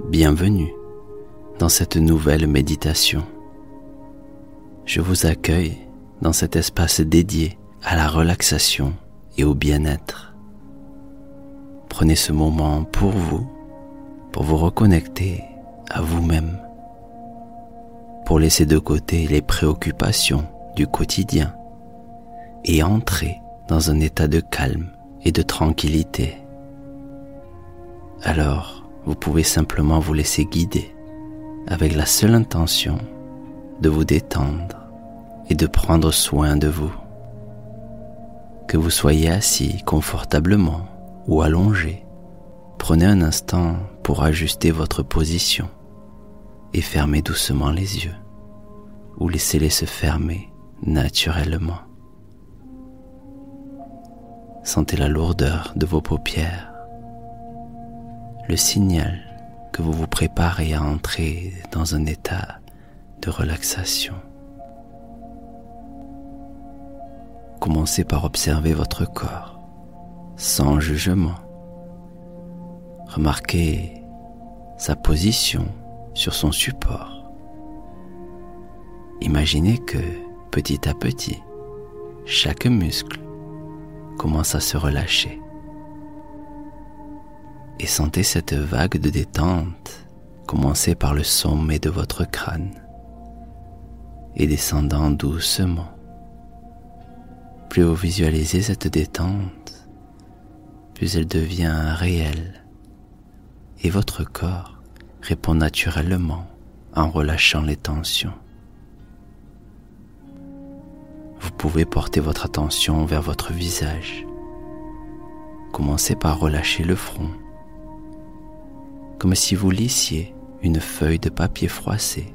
bienvenue dans cette nouvelle méditation. Je vous accueille dans cet espace dédié à la relaxation et au bien-être. Prenez ce moment pour vous reconnecter à vous-même, pour laisser de côté les préoccupations du quotidien et entrer dans un état de calme et de tranquillité. Alors, vous pouvez simplement vous laisser guider avec la seule intention de vous détendre et de prendre soin de vous. Que vous soyez assis confortablement ou allongé, prenez un instant pour ajuster votre position et fermez doucement les yeux ou laissez-les se fermer naturellement. Sentez la lourdeur de vos paupières, le signal que vous vous préparez à entrer dans un état de relaxation. Commencez par observer votre corps sans jugement. Remarquez sa position sur son support. Imaginez que, petit à petit, chaque muscle commence à se relâcher. Et sentez cette vague de détente commencer par le sommet de votre crâne et descendant doucement. Plus vous visualisez cette détente, plus elle devient réelle et votre corps répond naturellement en relâchant les tensions. Vous pouvez porter votre attention vers votre visage. Commencez par relâcher le front, comme si vous lissiez une feuille de papier froissé.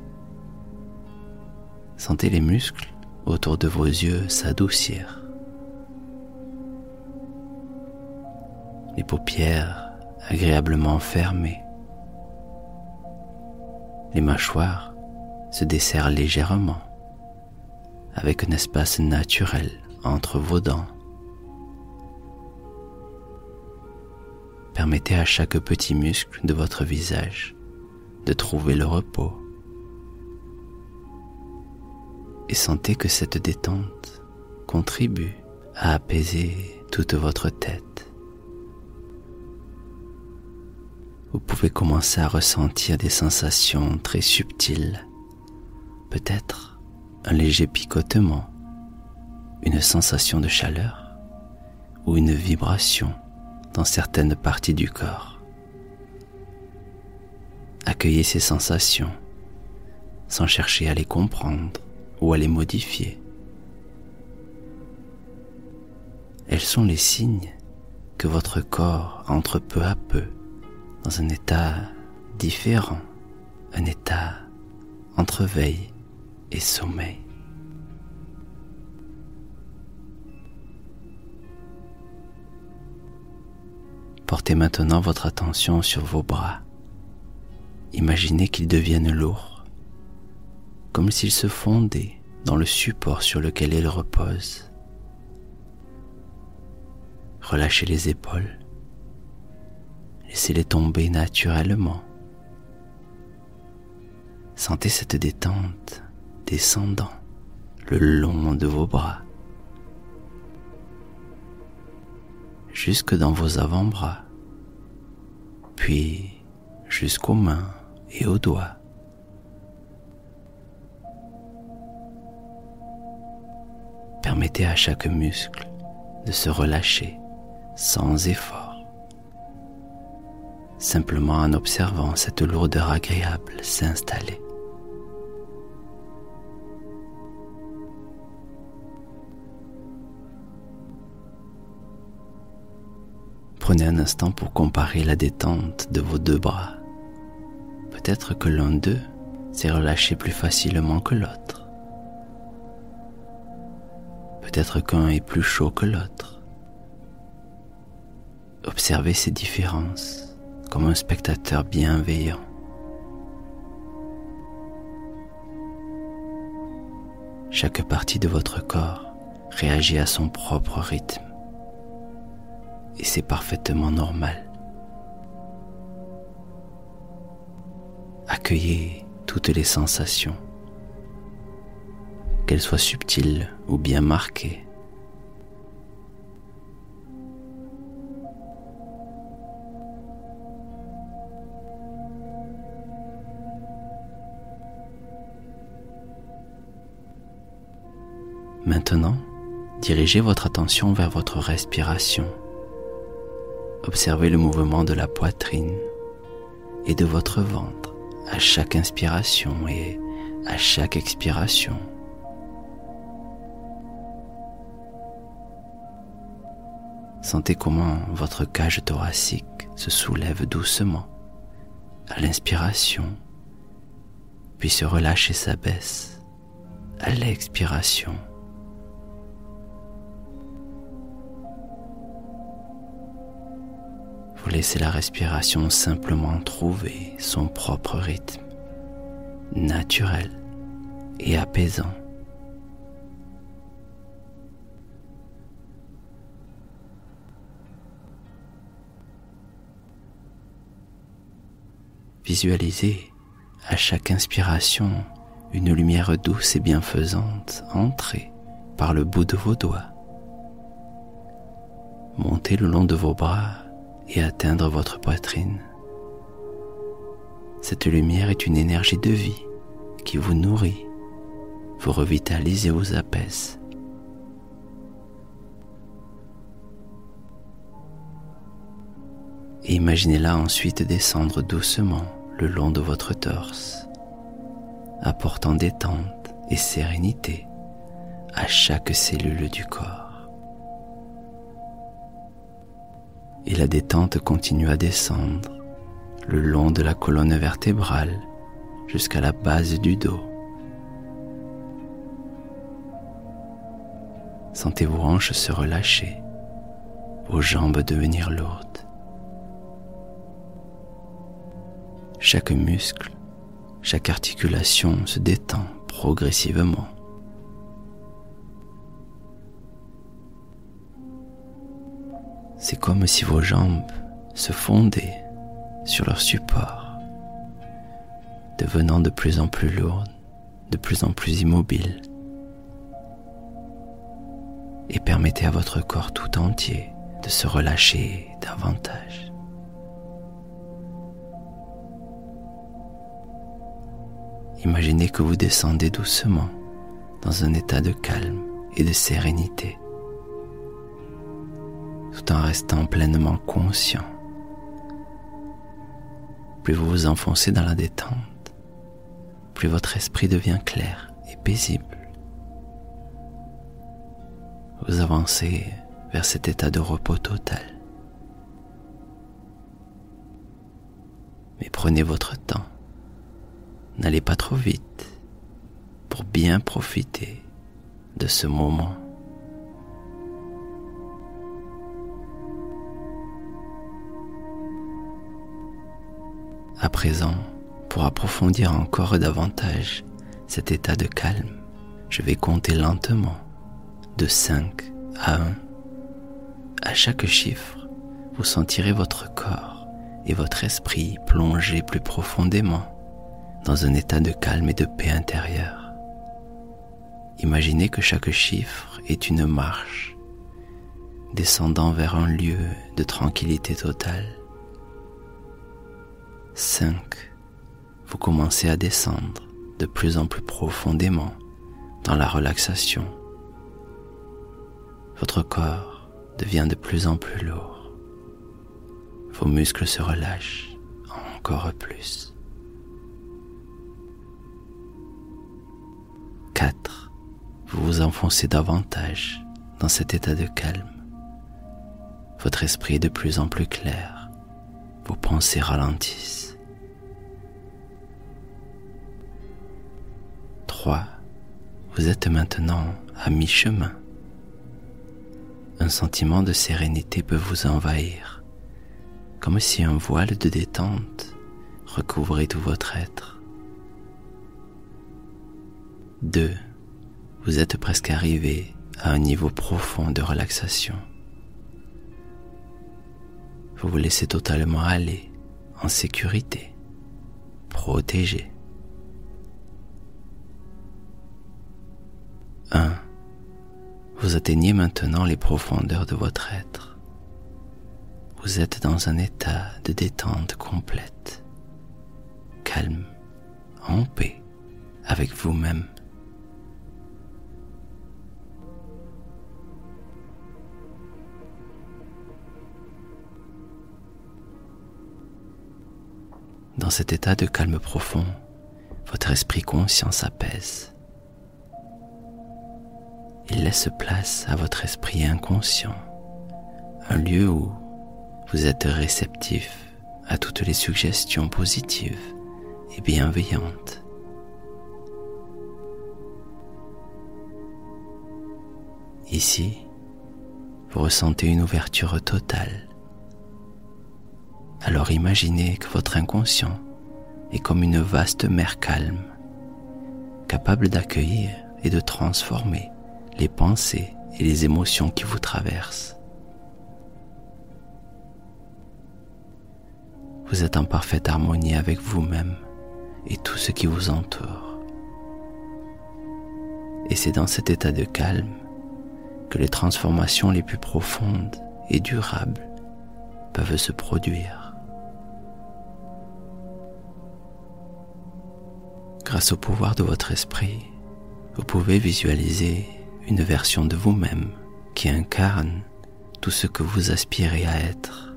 Sentez les muscles autour de vos yeux s'adoucir. Les paupières agréablement fermées. Les mâchoires se desserrent légèrement, avec un espace naturel entre vos dents. Permettez à chaque petit muscle de votre visage de trouver le repos. Et sentez que cette détente contribue à apaiser toute votre tête. Vous pouvez commencer à ressentir des sensations très subtiles, peut-être un léger picotement, une sensation de chaleur ou une vibration dans certaines parties du corps. Accueillez ces sensations sans chercher à les comprendre ou à les modifier. Elles sont les signes que votre corps entre peu à peu dans un état différent, un état entre veille et sommeil. Portez maintenant votre attention sur vos bras. Imaginez qu'ils deviennent lourds, comme s'ils se fondaient dans le support sur lequel ils reposent. Relâchez les épaules. Laissez-les tomber naturellement. Sentez cette détente descendant le long de vos bras, jusque dans vos avant-bras, puis jusqu'aux mains et aux doigts. Permettez à chaque muscle de se relâcher sans effort, simplement en observant cette lourdeur agréable s'installer. Prenez un instant pour comparer la détente de vos deux bras. Peut-être que l'un d'eux s'est relâché plus facilement que l'autre. Peut-être qu'un est plus chaud que l'autre. Observez ces différences comme un spectateur bienveillant. Chaque partie de votre corps réagit à son propre rythme. Et c'est parfaitement normal. Accueillez toutes les sensations, qu'elles soient subtiles ou bien marquées. Maintenant, dirigez votre attention vers votre respiration. Observez le mouvement de la poitrine et de votre ventre à chaque inspiration et à chaque expiration. Sentez comment votre cage thoracique se soulève doucement à l'inspiration, puis se relâche et s'abaisse à l'expiration. Vous laissez la respiration simplement trouver son propre rythme, naturel et apaisant. Visualisez à chaque inspiration une lumière douce et bienfaisante entrer par le bout de vos doigts, monter le long de vos bras et atteindre votre poitrine. Cette lumière est une énergie de vie qui vous nourrit, vous revitalise et vous apaise. Et imaginez-la ensuite descendre doucement le long de votre torse, apportant détente et sérénité à chaque cellule du corps. Et la détente continue à descendre le long de la colonne vertébrale jusqu'à la base du dos. Sentez vos hanches se relâcher, vos jambes devenir lourdes. Chaque muscle, chaque articulation se détend progressivement. C'est comme si vos jambes se fondaient sur leur support, devenant de plus en plus lourdes, de plus en plus immobiles, et permettez à votre corps tout entier de se relâcher davantage. Imaginez que vous descendez doucement dans un état de calme et de sérénité, tout en restant pleinement conscient. Plus vous vous enfoncez dans la détente, plus votre esprit devient clair et paisible. Vous avancez vers cet état de repos total. Mais prenez votre temps. N'allez pas trop vite pour bien profiter de ce moment. À présent, pour approfondir encore davantage cet état de calme, je vais compter lentement de 5 à 1. À chaque chiffre, vous sentirez votre corps et votre esprit plonger plus profondément dans un état de calme et de paix intérieure. Imaginez que chaque chiffre est une marche descendant vers un lieu de tranquillité totale. 5. Vous commencez à descendre de plus en plus profondément dans la relaxation. Votre corps devient de plus en plus lourd. Vos muscles se relâchent encore plus. 4. Vous vous enfoncez davantage dans cet état de calme. Votre esprit est de plus en plus clair. Vos pensées ralentissent. 3. Vous êtes maintenant à mi-chemin. Un sentiment de sérénité peut vous envahir, comme si un voile de détente recouvrait tout votre être. 2. Vous êtes presque arrivé à un niveau profond de relaxation. Vous vous laissez totalement aller, en sécurité, protégé. 1. Vous atteignez maintenant les profondeurs de votre être. Vous êtes dans un état de détente complète, calme, en paix avec vous-même. Dans cet état de calme profond, votre esprit conscient s'apaise. Il laisse place à votre esprit inconscient, un lieu où vous êtes réceptif à toutes les suggestions positives et bienveillantes. Ici, vous ressentez une ouverture totale. Alors imaginez que votre inconscient est comme une vaste mer calme, capable d'accueillir et de transformer les pensées et les émotions qui vous traversent. Vous êtes en parfaite harmonie avec vous-même et tout ce qui vous entoure. Et c'est dans cet état de calme que les transformations les plus profondes et durables peuvent se produire. Grâce au pouvoir de votre esprit, vous pouvez visualiser une version de vous-même qui incarne tout ce que vous aspirez à être.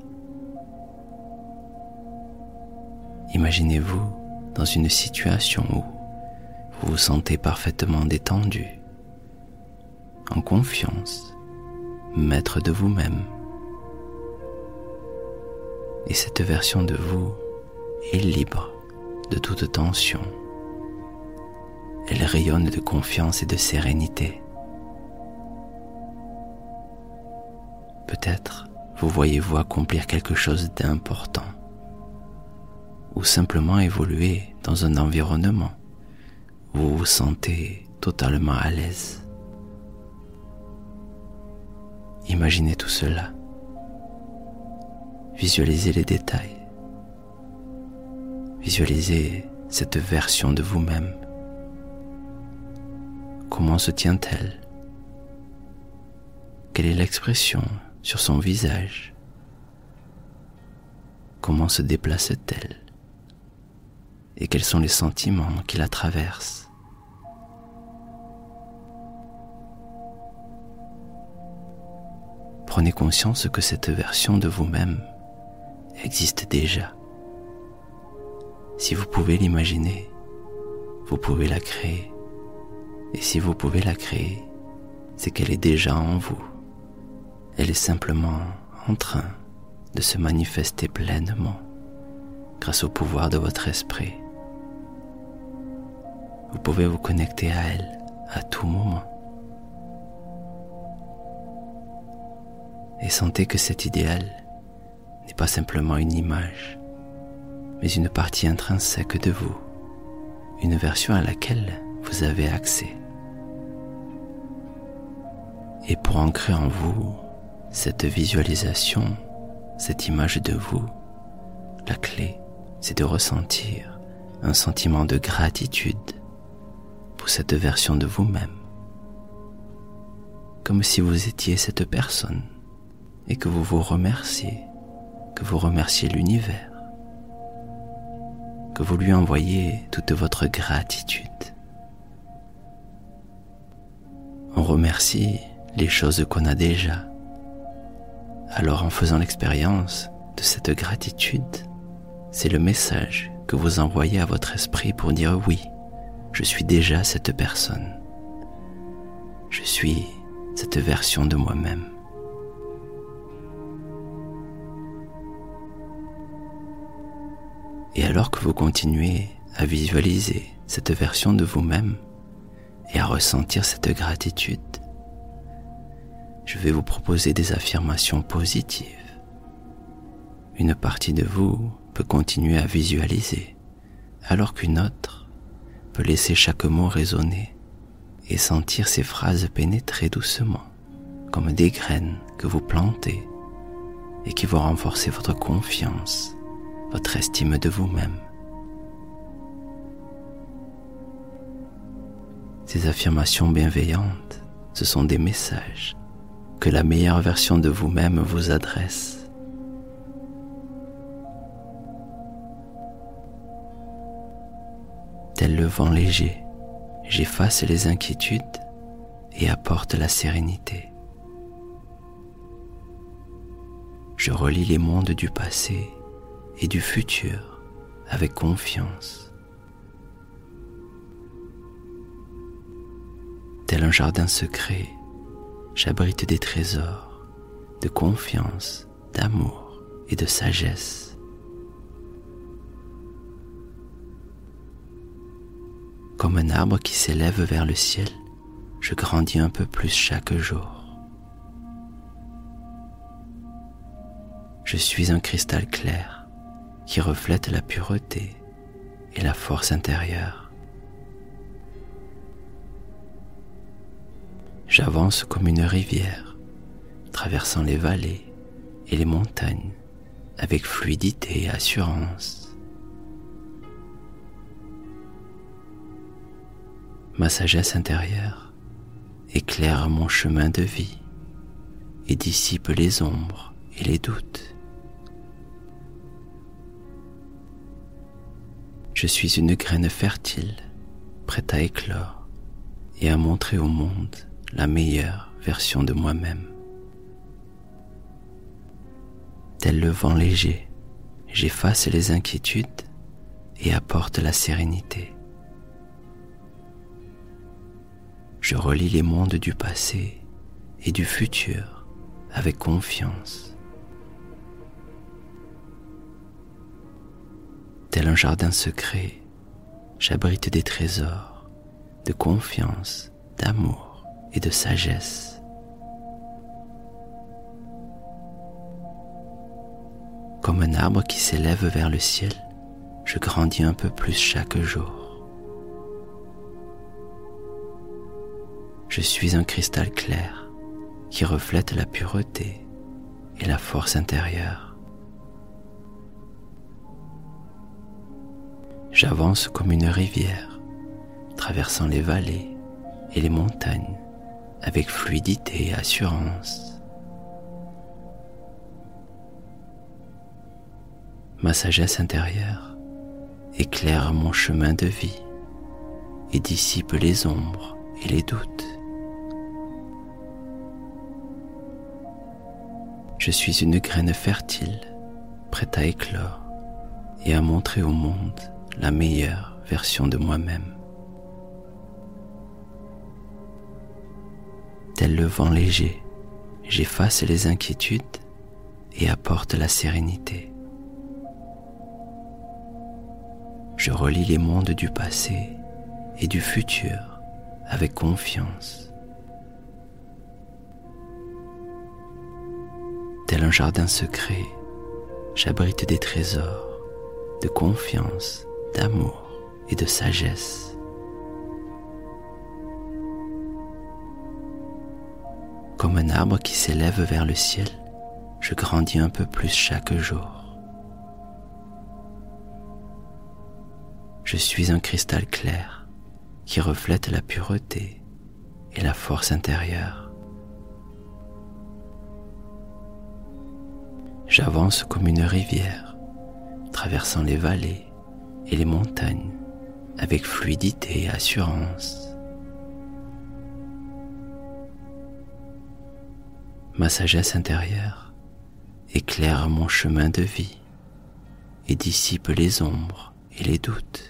Imaginez-vous dans une situation où vous vous sentez parfaitement détendu, en confiance, maître de vous-même. Et cette version de vous est libre de toute tension. Elle rayonne de confiance et de sérénité. Peut-être vous voyez-vous accomplir quelque chose d'important ou simplement évoluer dans un environnement où vous vous sentez totalement à l'aise. Imaginez tout cela. Visualisez les détails. Visualisez cette version de vous-même. Comment se tient-elle? Quelle est l'expression sur son visage? Comment se déplace-t-elle? Et quels sont les sentiments qui la traversent? Prenez conscience que cette version de vous-même existe déjà. Si vous pouvez l'imaginer, vous pouvez la créer. Et si vous pouvez la créer, c'est qu'elle est déjà en vous. Elle est simplement en train de se manifester pleinement grâce au pouvoir de votre esprit. Vous pouvez vous connecter à elle à tout moment. Et sentez que cet idéal n'est pas simplement une image, mais une partie intrinsèque de vous, une version à laquelle vous avez accès. Et pour ancrer en vous cette visualisation, cette image de vous, la clé, c'est de ressentir un sentiment de gratitude pour cette version de vous-même, comme si vous étiez cette personne et que vous vous remerciez, que vous remerciez l'univers, que vous lui envoyez toute votre gratitude. On remercie les choses qu'on a déjà. Alors en faisant l'expérience de cette gratitude, c'est le message que vous envoyez à votre esprit pour dire oui, je suis déjà cette personne. Je suis cette version de moi-même. Et alors que vous continuez à visualiser cette version de vous-même et à ressentir cette gratitude, je vais vous proposer des affirmations positives. Une partie de vous peut continuer à visualiser, alors qu'une autre peut laisser chaque mot résonner et sentir ces phrases pénétrer doucement, comme des graines que vous plantez et qui vont renforcer votre confiance, votre estime de vous-même. Ces affirmations bienveillantes, ce sont des messages que la meilleure version de vous-même vous adresse. Tel le vent léger, j'efface les inquiétudes et apporte la sérénité. Je relie les mondes du passé et du futur avec confiance. Tel un jardin secret, j'abrite des trésors de confiance, d'amour et de sagesse. Comme un arbre qui s'élève vers le ciel, je grandis un peu plus chaque jour. Je suis un cristal clair qui reflète la pureté et la force intérieure. J'avance comme une rivière, traversant les vallées et les montagnes avec fluidité et assurance. Ma sagesse intérieure éclaire mon chemin de vie et dissipe les ombres et les doutes. Je suis une graine fertile, prête à éclore et à montrer au monde la meilleure version de moi-même. Tel le vent léger, j'efface les inquiétudes et apporte la sérénité. Je relie les mondes du passé et du futur avec confiance. Tel un jardin secret, j'abrite des trésors de confiance, d'amour et de sagesse. Comme un arbre qui s'élève vers le ciel, je grandis un peu plus chaque jour. Je suis un cristal clair qui reflète la pureté et la force intérieure. J'avance comme une rivière, traversant les vallées et les montagnes avec fluidité et assurance. Ma sagesse intérieure éclaire mon chemin de vie et dissipe les ombres et les doutes. Je suis une graine fertile, prête à éclore et à montrer au monde la meilleure version de moi-même. Tel le vent léger, j'efface les inquiétudes et apporte la sérénité. Je relie les mondes du passé et du futur avec confiance. Tel un jardin secret, j'abrite des trésors de confiance, d'amour et de sagesse. Comme un arbre qui s'élève vers le ciel, je grandis un peu plus chaque jour. Je suis un cristal clair qui reflète la pureté et la force intérieure. J'avance comme une rivière, traversant les vallées et les montagnes avec fluidité et assurance. Ma sagesse intérieure éclaire mon chemin de vie et dissipe les ombres et les doutes.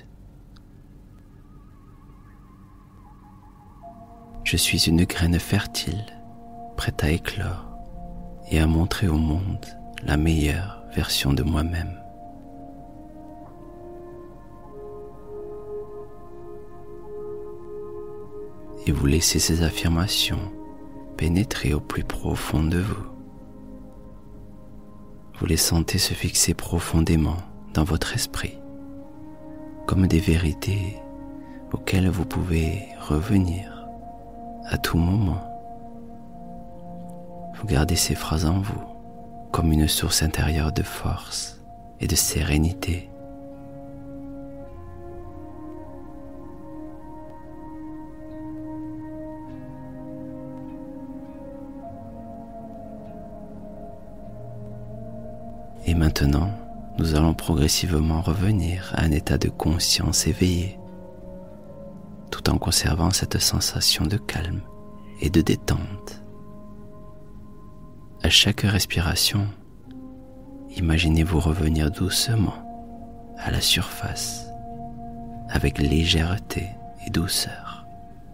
Je suis une graine fertile, prête à éclore et à montrer au monde la meilleure version de moi-même. Et vous laissez ces affirmations pénétrer au plus profond de vous. Vous les sentez se fixer profondément dans votre esprit, comme des vérités auxquelles vous pouvez revenir à tout moment. Vous gardez ces phrases en vous comme une source intérieure de force et de sérénité. Maintenant, nous allons progressivement revenir à un état de conscience éveillé, tout en conservant cette sensation de calme et de détente. À chaque respiration, imaginez-vous revenir doucement à la surface, avec légèreté et douceur.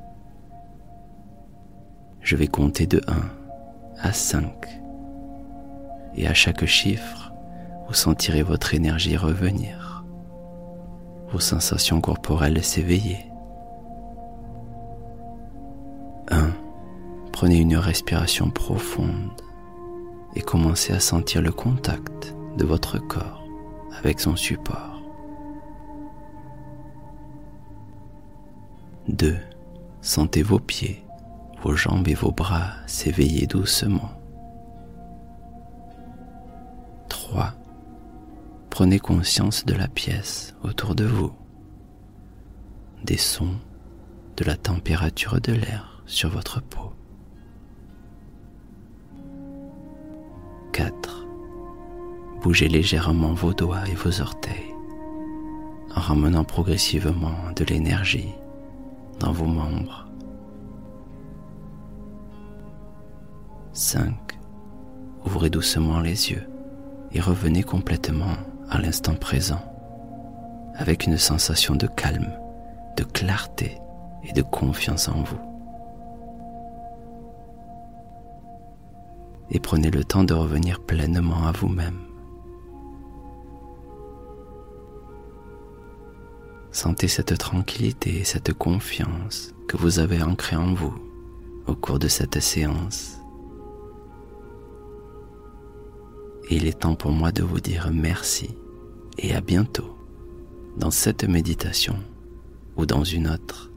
Je vais compter de 1 à 5, et à chaque chiffre, vous sentirez votre énergie revenir, vos sensations corporelles s'éveiller. 1. Prenez une respiration profonde et commencez à sentir le contact de votre corps avec son support. 2. Sentez vos pieds, vos jambes et vos bras s'éveiller doucement. 3. Prenez conscience de la pièce autour de vous, des sons, de la température de l'air sur votre peau. 4. Bougez légèrement vos doigts et vos orteils en ramenant progressivement de l'énergie dans vos membres. 5. Ouvrez doucement les yeux et revenez complètement à l'instant présent avec une sensation de calme, de clarté et de confiance en vous. Et prenez le temps de revenir pleinement à vous-même. Sentez cette tranquillité et cette confiance que vous avez ancrée en vous au cours de cette séance. Et il est temps pour moi de vous dire merci et à bientôt dans cette méditation ou dans une autre.